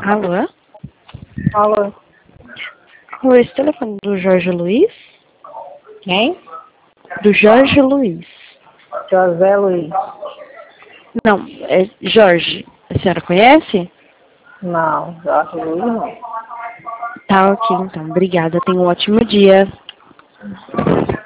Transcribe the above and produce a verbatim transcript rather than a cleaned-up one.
Alô? Alô? Oi, esse telefone do Jorge Luiz? Quem? Do Jorge Luiz. José Luiz. Não, é Jorge. A senhora conhece? Não, Jorge Luiz não. Tá, ok, então. Obrigada. Tenha um ótimo dia.